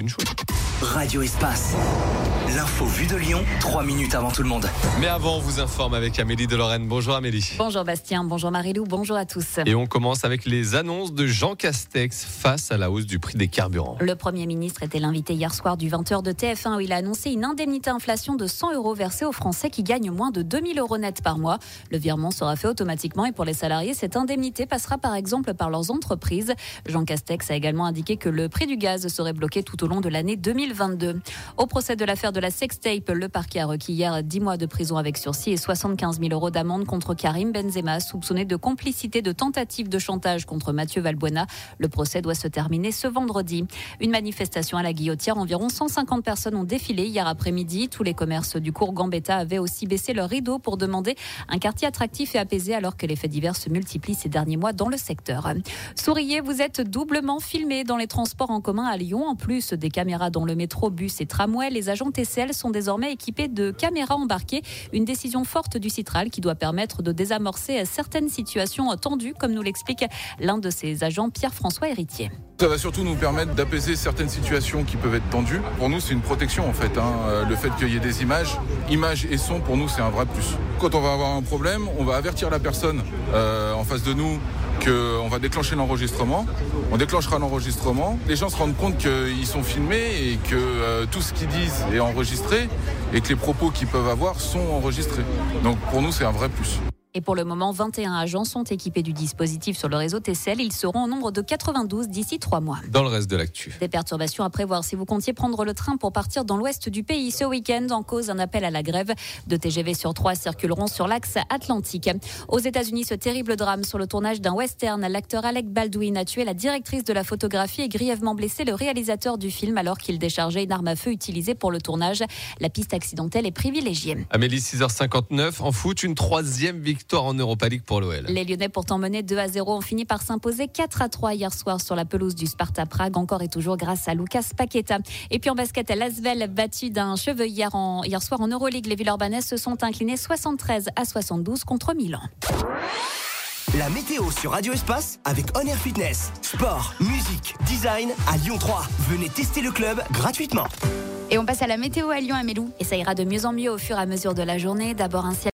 une chose. Radio Espace. L'info vue de Lyon, 3 minutes avant tout le monde. Mais avant, on vous informe avec Amélie de Lorraine. Bonjour Amélie. Bonjour Bastien, bonjour Marilou, bonjour à tous. Et on commence avec les annonces de Jean Castex face à la hausse du prix des carburants. Le Premier ministre était l'invité hier soir du 20h de TF1 où il a annoncé une indemnité inflation de 100 € versée aux Français qui gagnent moins de 2000 € net par mois. Le virement sera fait automatiquement et pour les salariés, cette indemnité passera par exemple par leurs entreprises. Jean Castex a également indiqué que le prix du gaz serait bloqué tout au long de l'année 2022. Au procès de l'affaire de la sextape, le parquet a requis hier 10 mois de prison avec sursis et 75 000 € d'amende contre Karim Benzema, soupçonné de complicité de tentative de chantage contre Mathieu Valbuena. Le procès doit se terminer ce vendredi. Une manifestation à la Guillotière, environ 150 personnes ont défilé hier après-midi. Tous les commerces du cours Gambetta avaient aussi baissé leurs rideaux pour demander un quartier attractif et apaisé alors que les faits divers se multiplient ces derniers mois dans le secteur. Souriez, vous êtes doublement filmés dans les transports en commun à Lyon. En plus des caméras dans le métro, bus et tramway, les agents TCL sont désormais équipés de caméras embarquées. Une décision forte du Citral qui doit permettre de désamorcer certaines situations tendues, comme nous l'explique l'un de ses agents, Pierre-François Héritier. Ça va surtout nous permettre d'apaiser certaines situations qui peuvent être tendues. Pour nous, c'est une protection en fait. Le fait qu'il y ait des images et son, pour nous, c'est un vrai plus. Quand on va avoir un problème, on va avertir la personne en face de nous qu'on va déclencher l'enregistrement. On déclenchera l'enregistrement. Les gens se rendent compte qu'ils sont filmés et que tout ce qu'ils disent est enregistré et que les propos qu'ils peuvent avoir sont enregistrés. Donc pour nous, c'est un vrai plus. Et pour le moment, 21 agents sont équipés du dispositif sur le réseau TCL. Ils seront au nombre de 92 d'ici 3 mois. Dans le reste de l'actu. Des perturbations à prévoir si vous comptiez prendre le train pour partir dans l'ouest du pays ce week-end. En cause, un appel à la grève. 2 TGV sur 3 circuleront sur l'axe atlantique. Aux États-Unis, ce terrible drame sur le tournage d'un western. L'acteur Alec Baldwin a tué la directrice de la photographie et grièvement blessé le réalisateur du film alors qu'il déchargeait une arme à feu utilisée pour le tournage. La piste accidentelle est privilégiée. Amélie, 6h59. En foot, une 3e victoire en Europa League pour l'OL. Les Lyonnais, pourtant menés 2-0, ont fini par s'imposer 4-3 hier soir sur la pelouse du Sparta Prague, encore et toujours grâce à Lucas Paqueta. Et puis en basket, l'Asvel, battu d'un cheveu hier soir en Euroleague, les Villeurbanais se sont inclinés 73-72 contre Milan. La météo sur Radio Espace avec On Air Fitness. Sport, musique, design à Lyon 3. Venez tester le club gratuitement. Et on passe à la météo à Lyon, Amélou. Et ça ira de mieux en mieux au fur et à mesure de la journée. D'abord un ciel